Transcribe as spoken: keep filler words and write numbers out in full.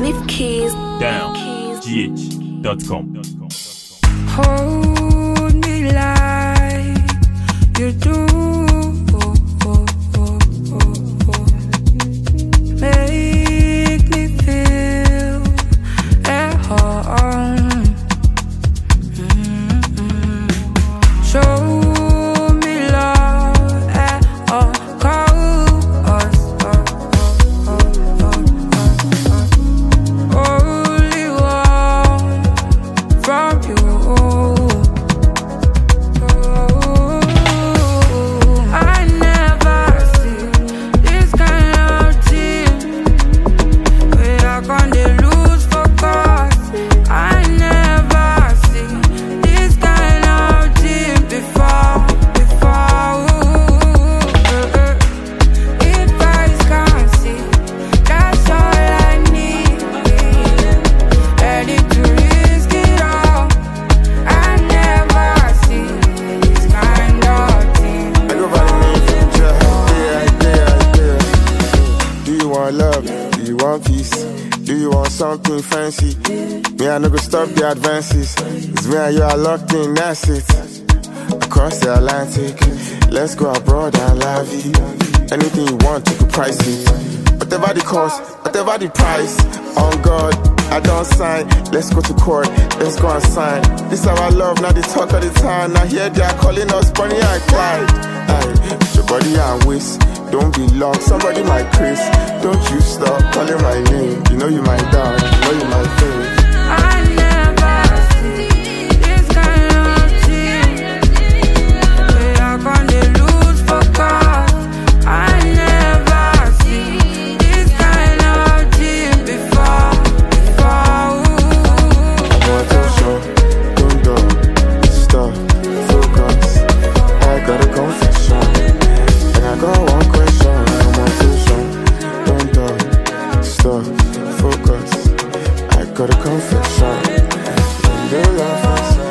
Leave keys down g h dot com. Hold me like you do. Make me feel at home. Mm-hmm. Show me love at all costs. Only one from you. I never see this kind of team where I can't lose focus. I never see this kind of team before, before. If eyes can't see, that's all I need. Ready to risk it all. I never see this kind of team. I go by the name Future. Yeah, yeah, yeah. Do you want love? Do you want peace? Do you want something fancy? Me, I no go stop the advances. It's me and you are locked in, that's it. Across the Atlantic, let's go abroad and live it. Anything you want, you can price it. Whatever the cost, whatever the price. On God, I don't sign. Let's go to court, let's go and sign. This our love, now they talk all the time. Now here they are calling us Bonnie and Clyde. Aye, put your body and waist. Don't be long, somebody might Chris. Don't you stop calling my name. You know you my dog, you know you my favorite. I never see this kind of team where I can't lose focus. I never see this kind of team before, before. Want to show, don't do, stop, focus. I got a confession, and I got one question. I want to show, don't do, stop, focus. I got a confession, and the love is